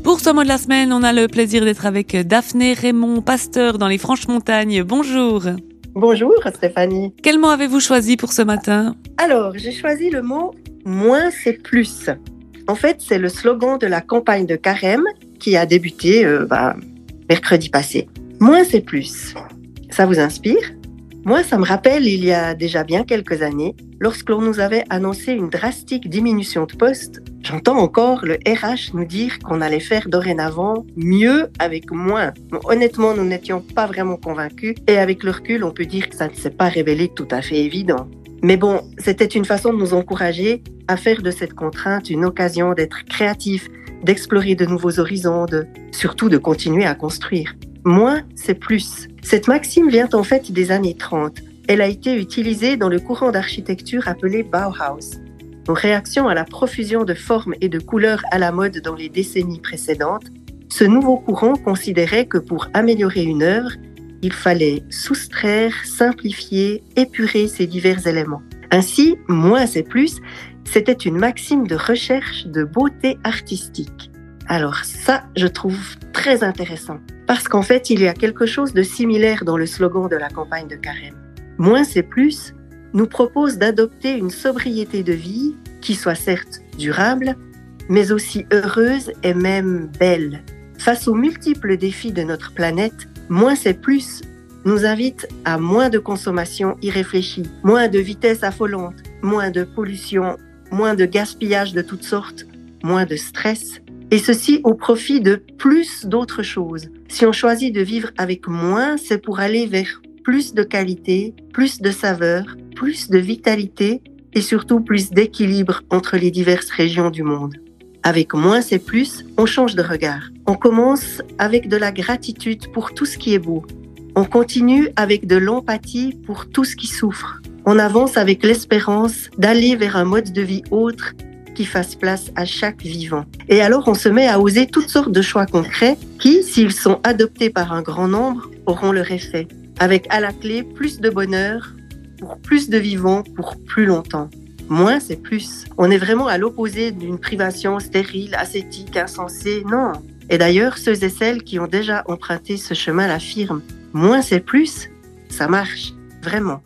Pour ce mot de la semaine, on a le plaisir d'être avec Daphné Raymond, pasteur dans les Franches-Montagnes. Bonjour. Bonjour Stéphanie. Quel mot avez-vous choisi pour ce matin? Alors, j'ai choisi le mot « moins c'est plus ». En fait, c'est le slogan de la campagne de Carême qui a débuté mercredi passé. Moins c'est plus. Ça vous inspire? Moi, ça me rappelle il y a déjà bien quelques années, lorsque l'on nous avait annoncé une drastique diminution de postes. J'entends encore le RH nous dire qu'on allait faire dorénavant mieux avec moins. Bon, honnêtement, nous n'étions pas vraiment convaincus et avec le recul, on peut dire que ça ne s'est pas révélé tout à fait évident. Mais bon, c'était une façon de nous encourager à faire de cette contrainte une occasion d'être créatifs, d'explorer de nouveaux horizons, surtout de continuer à construire. Moins, c'est plus. Cette maxime vient en fait des années 30. Elle a été utilisée dans le courant d'architecture appelé Bauhaus. En réaction à la profusion de formes et de couleurs à la mode dans les décennies précédentes, ce nouveau courant considérait que pour améliorer une œuvre, il fallait soustraire, simplifier, épurer ces divers éléments. Ainsi, moins c'est plus, c'était une maxime de recherche de beauté artistique. Alors ça, je trouve très intéressant, parce qu'en fait, il y a quelque chose de similaire dans le slogan de la campagne de Carême. Moins c'est plus nous propose d'adopter une sobriété de vie qui soit certes durable, mais aussi heureuse et même belle. Face aux multiples défis de notre planète, moins c'est plus nous invite à moins de consommation irréfléchie, moins de vitesse affolante, moins de pollution, moins de gaspillage de toutes sortes, moins de stress, et ceci au profit de plus d'autres choses. Si on choisit de vivre avec moins, c'est pour aller vers plus de qualité, plus de saveur, plus de vitalité et surtout plus d'équilibre entre les diverses régions du monde. Avec moins c'est plus, on change de regard. On commence avec de la gratitude pour tout ce qui est beau. On continue avec de l'empathie pour tout ce qui souffre. On avance avec l'espérance d'aller vers un mode de vie autre qui fasse place à chaque vivant. Et alors on se met à oser toutes sortes de choix concrets qui, s'ils sont adoptés par un grand nombre, auront leur effet. Avec à la clé plus de bonheur, pour plus de vivants, pour plus longtemps. Moins c'est plus. On est vraiment à l'opposé d'une privation stérile, ascétique, insensée. Non. Et d'ailleurs, ceux et celles qui ont déjà emprunté ce chemin l'affirment. Moins c'est plus, ça marche, vraiment.